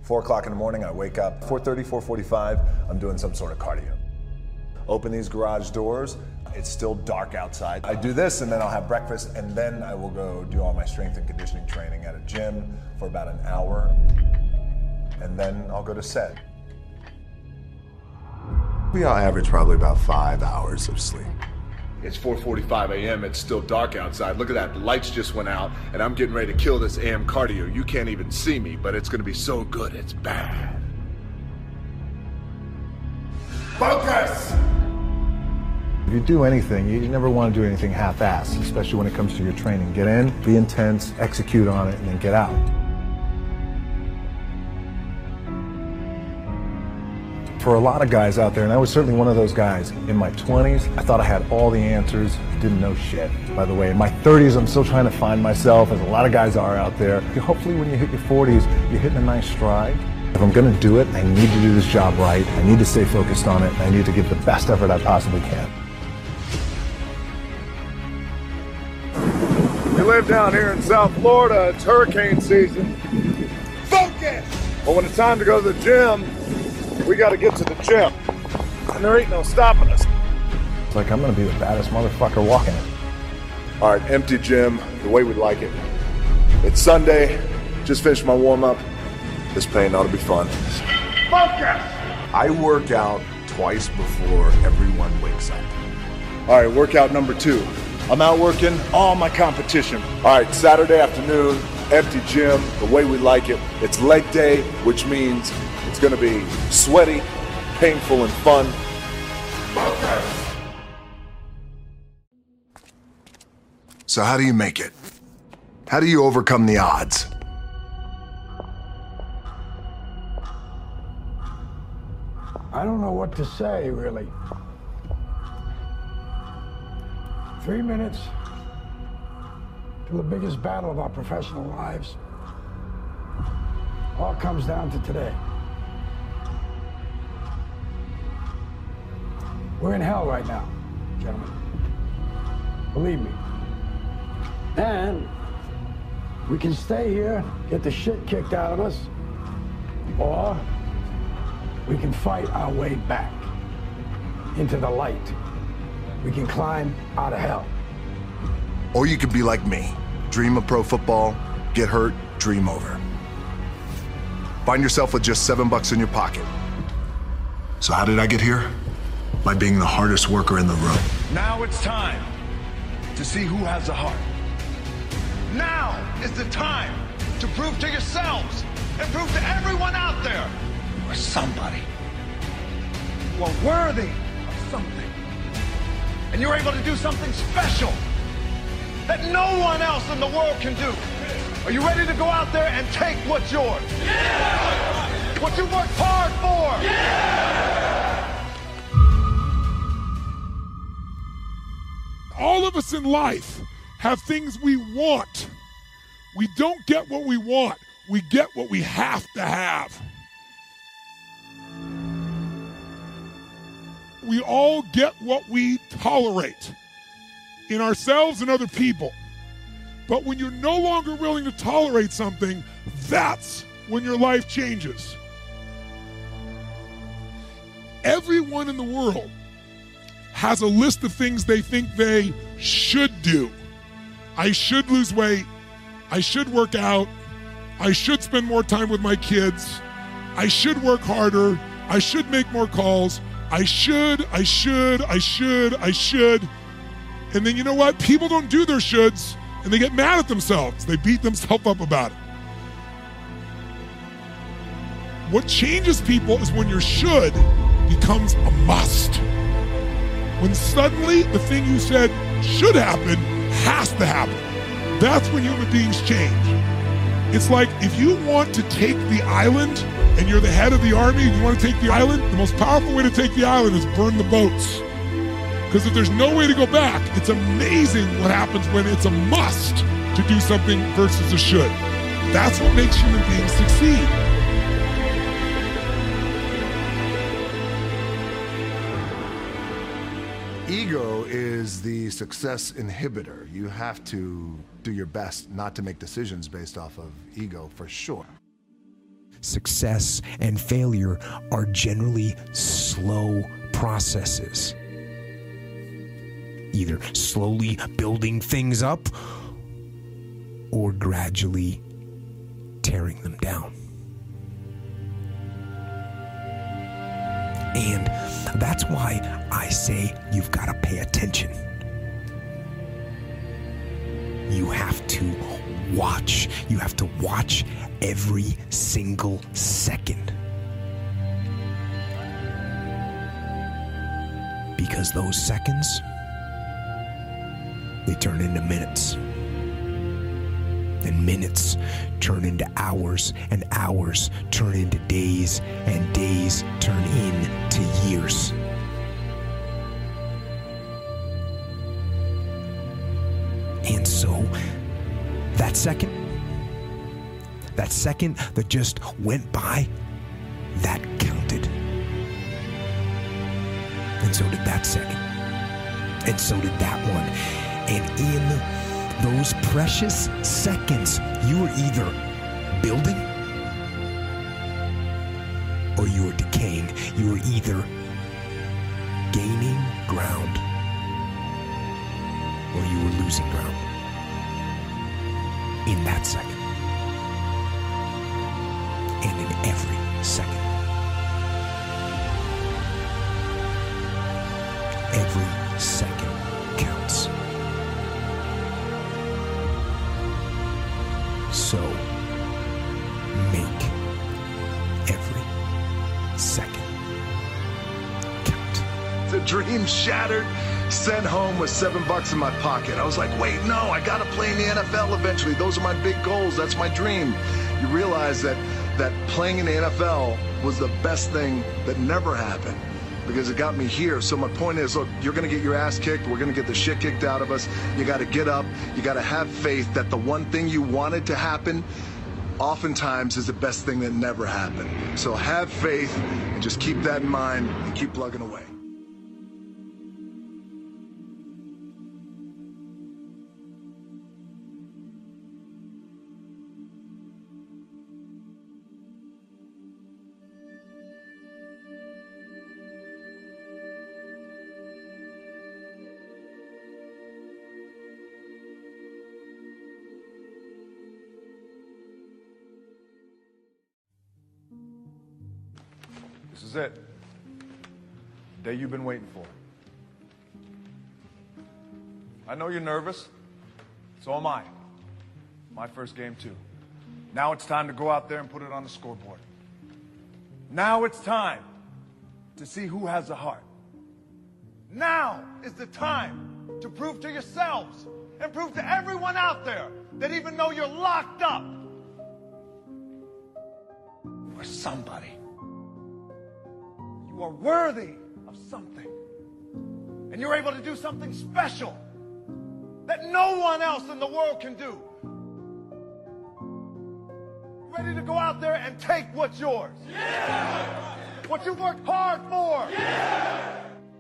4 o'clock in the morning, I wake up. 4:30, 4:45, I'm doing some sort of cardio. Open these garage doors. It's still dark outside. I do this and then I'll have breakfast and then I will go do all my strength and conditioning training at a gym for about an hour. And then I'll go to set. We all average probably about 5 hours of sleep. It's 4:45 a.m. It's still dark outside. Look at that, the lights just went out and I'm getting ready to kill this AM cardio. You can't even see me, but it's gonna be so good, it's bad. Focus! If you do anything, you never want to do anything half-assed, especially when it comes to your training. Get in, be intense, execute on it, and then get out. For a lot of guys out there, and I was certainly one of those guys, in my 20s, I thought I had all the answers, didn't know shit. By the way, in my 30s, I'm still trying to find myself, as a lot of guys are out there. Hopefully when you hit your 40s, you're hitting a nice stride. If I'm gonna do it, I need to do this job right, I need to stay focused on it, and I need to give the best effort I possibly can. You live down here in South Florida, it's hurricane season. Focus! But when it's time to go to the gym, we gotta get to the gym. And there ain't no stopping us. It's like I'm gonna be the baddest motherfucker walking it. All right, empty gym, the way we like it. It's Sunday, just finished my warm-up. This pain ought to be fun. Focus! I work out twice before everyone wakes up. All right, workout number 2. I'm out working all my competition. All right, Saturday afternoon, empty gym, the way we like it. It's leg day, which means it's gonna be sweaty, painful, and fun. Focus! So how do you make it? How do you overcome the odds? I don't know what to say, really. 3 minutes to the biggest battle of our professional lives. All comes down to today. We're in hell right now, gentlemen. Believe me. And we can stay here, get the shit kicked out of us, or we can fight our way back into the light. We can climb out of hell. Or you could be like me. Dream of pro football, get hurt, dream over. Find yourself with just $7 in your pocket. So how did I get here? By being the hardest worker in the room. Now it's time to see who has the heart. Now is the time to prove to yourselves and prove to everyone out there you are somebody. You are worthy of something. And you're able to do something special that no one else in the world can do. Are you ready to go out there and take what's yours? Yeah! What you worked hard for? Yeah! All of us in life have things we want. We don't get what we want. We get what we have to have. We all get what we tolerate in ourselves and other people. But when you're no longer willing to tolerate something, that's when your life changes. Everyone in the world has a list of things they think they should do. I should lose weight. I should work out. I should spend more time with my kids. I should work harder. I should make more calls. I should. And then you know what? People don't do their shoulds and they get mad at themselves. They beat themselves up about it. What changes people is when your should becomes a must. When suddenly the thing you said should happen has to happen. That's when human beings change. It's like if you want to take the island and you're the head of the army and you want to take the island, the most powerful way to take the island is burn the boats. Because if there's no way to go back, it's amazing what happens when it's a must to do something versus a should. That's what makes human beings succeed. Ego is the success inhibitor. You have to do your best not to make decisions based off of ego, for sure. success and failure are generally slow processes. Either slowly building things up or gradually tearing them down. And that's why I say you've got to pay attention. You have to watch. You have to watch every single second. Because those seconds, they turn into minutes. And minutes turn into hours, and hours turn into days, and days turn into years. And so, that second that just went by, that counted. And so did that second. And so did that one. And in those precious seconds, you were either building or you were decaying. You were either gaining ground or you were losing ground in that second. And in every second. Every second counts. So, make every second count. The dream shattered, sent home with $7 in my pocket. I was like, wait, no, I gotta play in the NFL eventually. Those are my big goals. That's my dream. You realize that playing in the NFL was the best thing that never happened, because it got me here. So my point is, look, you're going to get your ass kicked. We're going to get the shit kicked out of us. You got to get up. You got to have faith that the one thing you wanted to happen oftentimes is the best thing that never happened. So have faith and just keep that in mind and keep plugging away. This is it. The day you've been waiting for. I know you're nervous. So am I. My first game too. Now it's time to go out there and put it on the scoreboard. Now it's time to see who has the heart. Now is the time to prove to yourselves and prove to everyone out there that even though you're locked up, you're somebody. You are worthy of something. And you're able to do something special that no one else in the world can do. Ready to go out there and take what's yours? Yeah! What you've worked hard for? Yeah!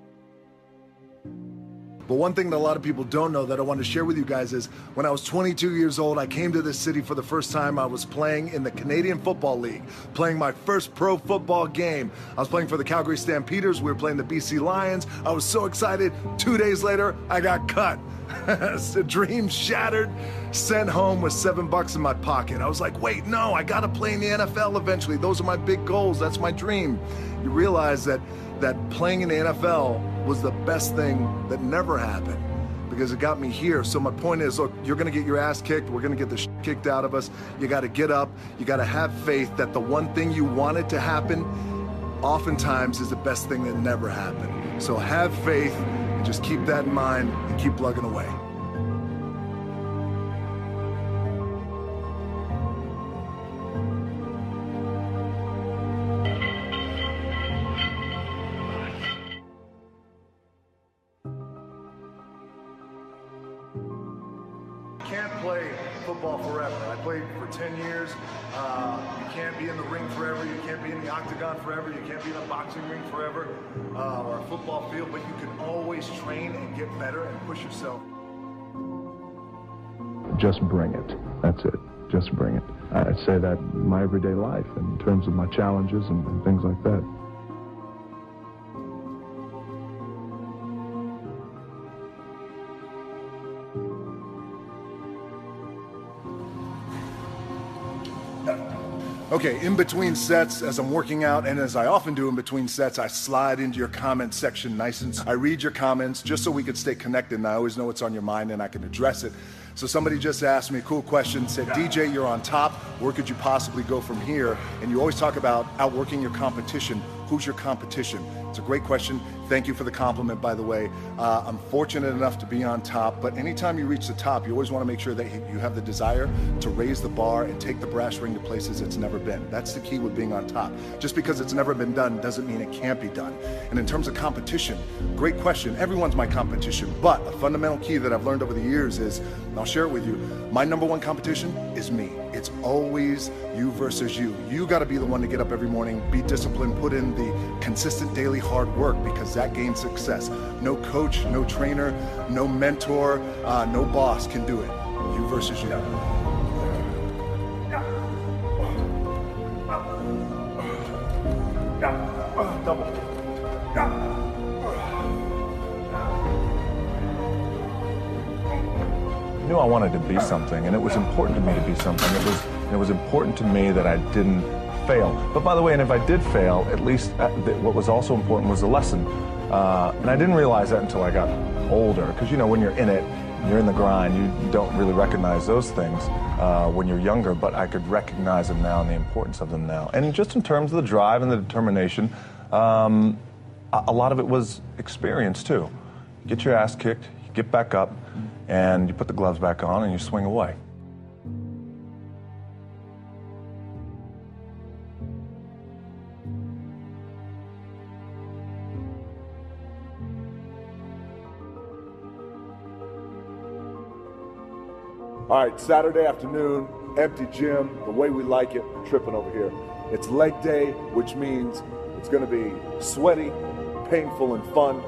But one thing that a lot of people don't know that I want to share with you guys is when I was 22 years old, I came to this city for the first time. I was playing in the Canadian Football League, playing my first pro football game. I was playing for the Calgary Stampeders. We were playing the BC Lions. I was so excited. 2 days later, I got cut. The dream shattered, sent home with $7 in my pocket. I was like, wait, no, I gotta play in the NFL eventually. Those are my big goals. That's my dream. You realize that playing in the NFL was the best thing that never happened, because it got me here. So my point is, look, you're gonna get your ass kicked. We're gonna get the shit kicked out of us. You gotta get up. You gotta have faith that the one thing you wanted to happen oftentimes is the best thing that never happened. So have faith and just keep that in mind and keep plugging away. Can't play football forever. I played for 10 years. You can't be in the ring forever. You can't be in the octagon forever. You can't be in a boxing ring forever or a football field, but you can always train and get better and push yourself. Just bring it. That's it. just bring it. I'd say that in my everyday life in terms of my challenges and things like that. Okay, in between sets, as I'm working out, and as I often do in between sets, I slide into your comment section nice and I read your comments just so we can stay connected, and I always know what's on your mind and I can address it. So somebody just asked me a cool question, said, DJ, you're on top, where could you possibly go from here? And you always talk about outworking your competition. Who's your competition? It's a great question. Thank you for the compliment, by the way. I'm fortunate enough to be on top, but anytime you reach the top, you always want to make sure that you have the desire to raise the bar and take the brass ring to places it's never been. That's the key with being on top. Just because it's never been done doesn't mean it can't be done. And in terms of competition, great question. Everyone's my competition, but a fundamental key that I've learned over the years is, and I'll share it with you, my number one competition is me. It's always you versus you. You got to be the one to get up every morning, be disciplined, put in the consistent daily hard work, because that gains success. No coach, no trainer, no mentor, no boss can do it. You versus you. Double. I knew I wanted to be something, and it was important to me to be something. It was important to me that I didn't fail. But by the way, and if I did fail, at least what was also important was the lesson. And I didn't realize that until I got older, because you know, when you're in it, you're in the grind, you don't really recognize those things when you're younger, but I could recognize them now and the importance of them now. And just in terms of the drive and the determination, a lot of it was experience too. You get your ass kicked, you get back up, and you put the gloves back on and you swing away. All right, Saturday afternoon, empty gym, the way we like it, tripping over here. It's leg day, which means it's gonna be sweaty, painful, and fun.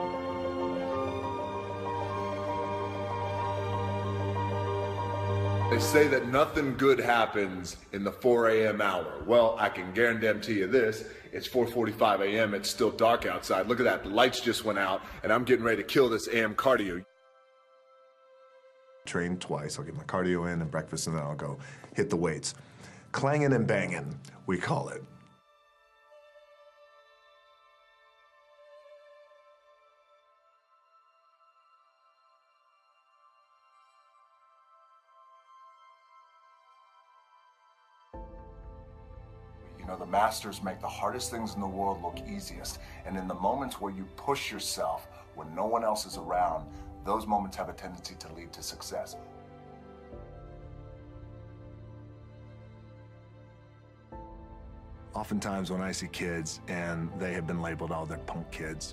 They say that nothing good happens in the 4 a.m. hour. Well, I can guarantee you this, it's 4:45 a.m., it's still dark outside. Look at that, the lights just went out, and I'm getting ready to kill this AM cardio. Train twice, I'll get my cardio in and breakfast, and then I'll go hit the weights. Clanging and banging, we call it. You know, the masters make the hardest things in the world look easiest. And in the moments where you push yourself, when no one else is around, those moments have a tendency to lead to success. Oftentimes when I see kids and they have been labeled, oh, they're punk kids.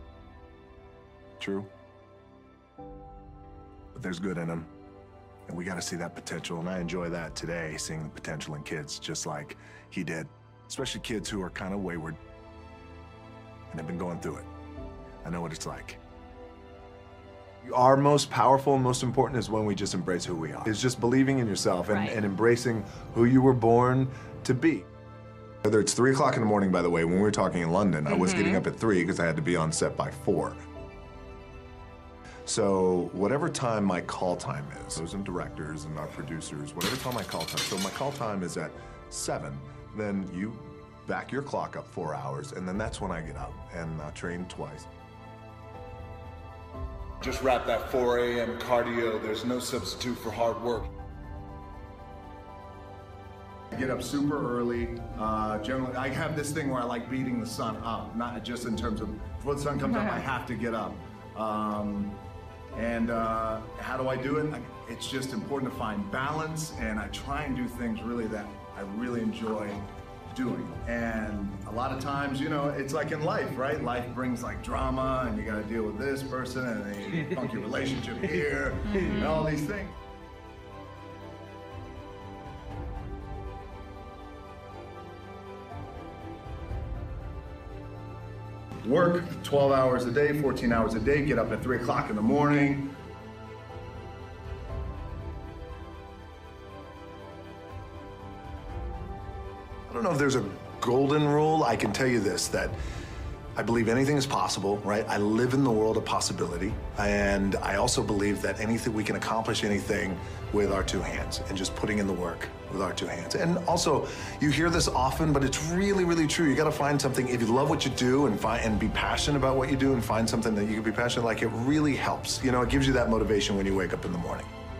True. But there's good in them. And we got to see that potential. And I enjoy that today, seeing the potential in kids just like he did. Especially kids who are kind of wayward and have been going through it. I know what it's like. Our most powerful and most important is when we just embrace who we are. It's just believing in yourself and, and embracing who you were born to be. Whether it's 3 o'clock in the morning, by the way, when we were talking in London, I was getting up at 3 because I had to be on set by 4. So whatever time my call time is, those and directors and our producers, whatever time my call time, so my call time is at 7, then you back your clock up 4 hours, and then that's when I get up and I train twice. Just wrap that 4 a.m. cardio. There's no substitute for hard work. I get up super early. Generally, I have this thing where I like beating the sun up, not just in terms of before the sun comes up, I have to get up. And how do I do it? It's just important to find balance, and I try and do things really that I really enjoy doing. And a lot of times, you know, it's like in life, right? Life brings like drama, and you got to deal with this person, and a funky relationship here, and all these things. Work 12 hours a day, 14 hours a day, get up at 3 o'clock in the morning. don't know if there's a golden rule. I can tell you this, that I believe anything is possible, right? I live in the world of possibility. And I also believe that we can accomplish anything with our two hands and just putting in the work with our two hands. And also, you hear this often, but it's really, really true. You got to find something. If you love what you do and be passionate about what you do and find something that you can be passionate like, it really helps. You know, it gives you that motivation when you wake up in the morning.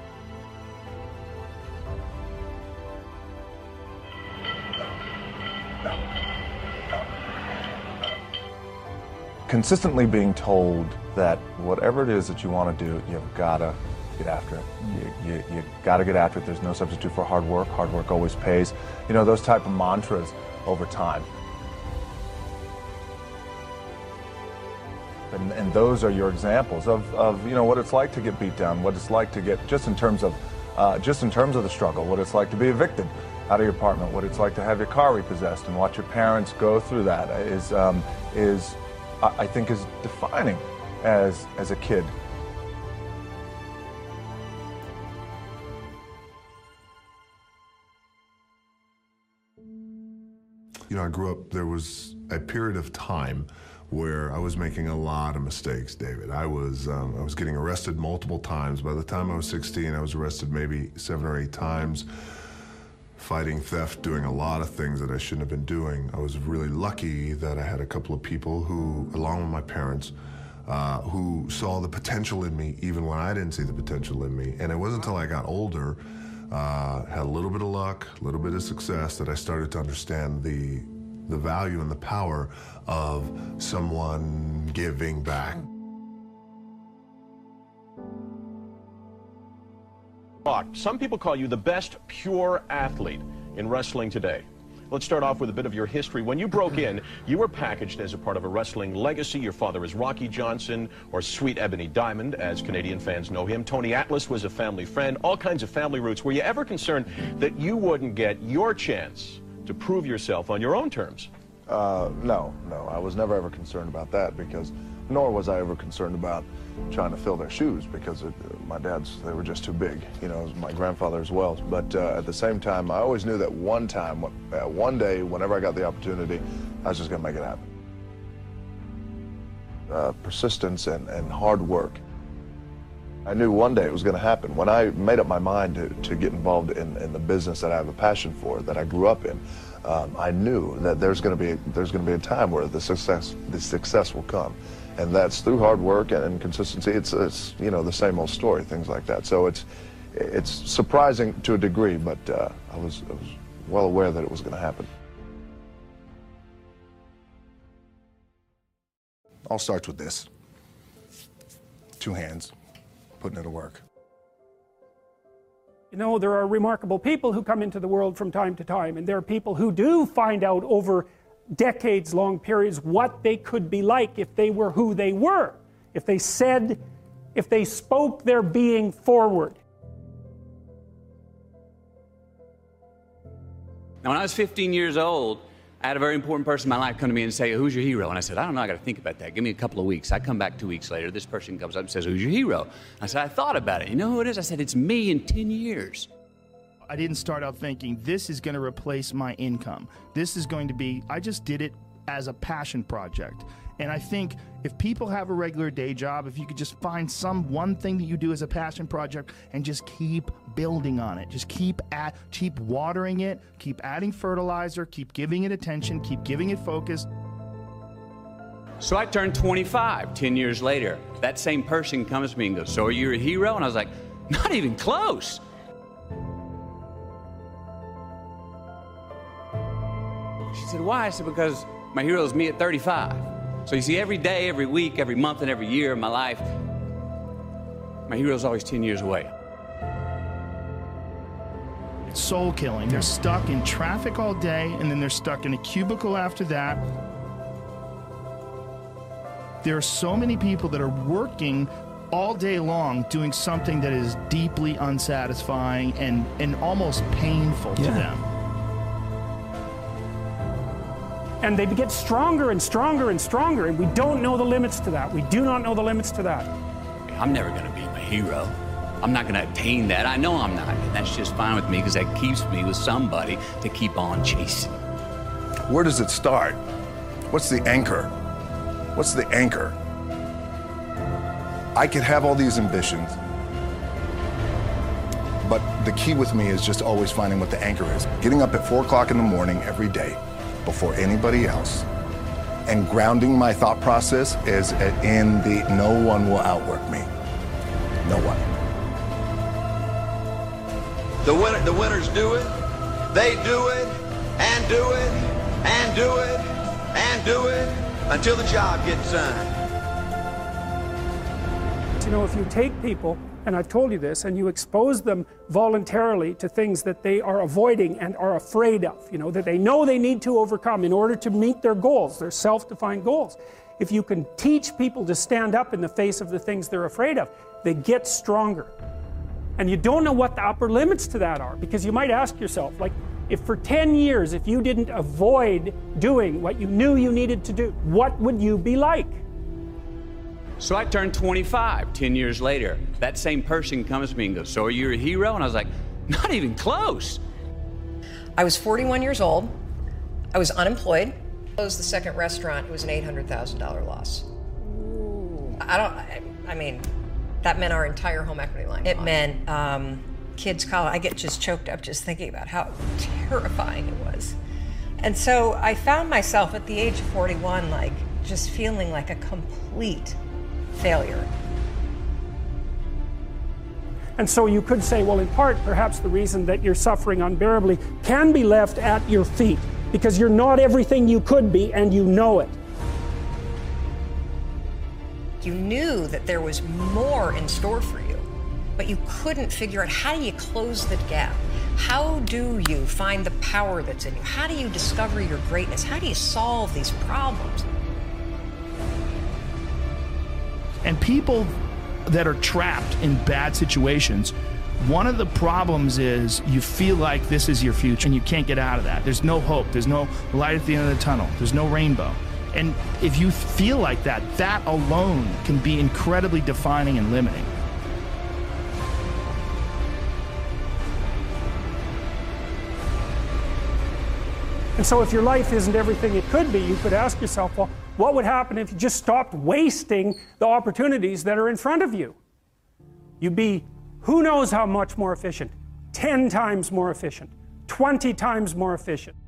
Consistently being told that whatever it is that you want to do, you've got to get after it. You got to get after it. There's no substitute for hard work. Hard work always pays. You know, those type of mantras over time. And those are your examples of you know, what it's like to get beat down, what it's like to get, just in terms of the struggle, what it's like to be evicted out of your apartment, what it's like to have your car repossessed, and watch your parents go through that is I think is defining as a kid. You know, I grew up, there was a period of time where I was making a lot of mistakes, David. I was getting arrested multiple times. By the time I was 16, I was arrested maybe 7 or 8 times. Fighting theft, doing a lot of things that I shouldn't have been doing. I was really lucky that I had a couple of people who, along with my parents, who saw the potential in me even when I didn't see the potential in me. And it wasn't until I got older, had a little bit of luck, a little bit of success, that I started to understand the value and the power of someone giving back. Some people call you the best pure athlete in wrestling today. Let's start off with a bit of your history. When you broke in, you were packaged as a part of a wrestling legacy. Your father is Rocky Johnson, or Sweet Ebony Diamond, as Canadian fans know him. Tony Atlas was a family friend, all kinds of family roots. Were you ever concerned that you wouldn't get your chance to prove yourself on your own terms? No. I was never ever concerned about that, because nor was I ever concerned about trying to fill their shoes, because my dad's, they were just too big, you know, my grandfather as well. But at the same time, I always knew that one day, whenever I got the opportunity, I was just going to make it happen. Persistence and hard work. I knew one day it was going to happen. When I made up my mind to get involved in the business that I have a passion for, that I grew up in, I knew that there's going to be a time where the success will come. And that's through hard work and consistency. It's you know, the same old story, things like that. So it's surprising to a degree, but I was well aware that it was going to happen. All starts with this. 2 hands, putting it to work. You know, there are remarkable people who come into the world from time to time, and there are people who do find out over decades-long periods what they could be like if they were who they were, if they spoke their being forward. Now, when I was 15 years old, I had a very important person in my life come to me and say, "Who's your hero?" And I said, "I don't know, I got to think about that. Give me a couple of weeks." I come back 2 weeks later. This person comes up and says, "Who's your hero?" I said, "I thought about it. You know who it is?" I said, "It's me in 10 years. I didn't start out thinking this is going to replace my income. This is going to be, I just did it as a passion project. And I think if people have a regular day job, if you could just find one thing that you do as a passion project and just keep building on it, just keep watering it, keep adding fertilizer, keep giving it attention, keep giving it focus." So I turned 25 10 years later. That same person comes to me and goes, "So are you a hero?" And I was like, "Not even close." She said, "Why?" I said, "Because my hero is me at 35. So you see, every day, every week, every month, and every year of my life, my hero is always 10 years away." It's soul killing. They're stuck in traffic all day, and then they're stuck in a cubicle after that. There are so many people that are working all day long doing something that is deeply unsatisfying and almost painful to them. And they get stronger and stronger and stronger, and we don't know the limits to that. We do not know the limits to that. I'm never going to be my hero. I'm not going to attain that. I know I'm not, and that's just fine with me, because that keeps me with somebody to keep on chasing. Where does it start? What's the anchor? What's the anchor? I could have all these ambitions, but the key with me is just always finding what the anchor is. Getting up at 4 o'clock in the morning every day before anybody else and grounding my thought process is in the no one will outwork me. No one. The winners do it. They do it and do it and do it and do it until the job gets done. You know, if you take people, and I've told you this, and you expose them voluntarily to things that they are avoiding and are afraid of, you know, that they know they need to overcome in order to meet their goals, their self-defined goals. If you can teach people to stand up in the face of the things they're afraid of, they get stronger. And you don't know what the upper limits to that are, because you might ask yourself, like, if for 10 years, if you didn't avoid doing what you knew you needed to do, what would you be like? So I turned 25 10 years later. That same person comes to me and goes, so are you a hero? And I was like, not even close. I was 41 years old. I was unemployed. Closed the second restaurant. It was an $800,000 loss. I mean, that meant our entire home equity line. It meant kids' college. I get just choked up just thinking about how terrifying it was. And so I found myself at the age of 41, like, just feeling like a complete failure. And so you could say, well, in part, perhaps the reason that you're suffering unbearably can be left at your feet, because you're not everything you could be, and you know it. You knew that there was more in store for you, but you couldn't figure out, how do you close the gap? How do you find the power that's in you? How do you discover your greatness? How do you solve these problems? And people that are trapped in bad situations, one of the problems is you feel like this is your future and you can't get out of that. There's no hope. There's no light at the end of the tunnel. There's no rainbow. And if you feel like that, that alone can be incredibly defining and limiting. And so if your life isn't everything it could be, you could ask yourself, well, what would happen if you just stopped wasting the opportunities that are in front of you? You'd be, who knows how much more efficient, 10 times more efficient, 20 times more efficient.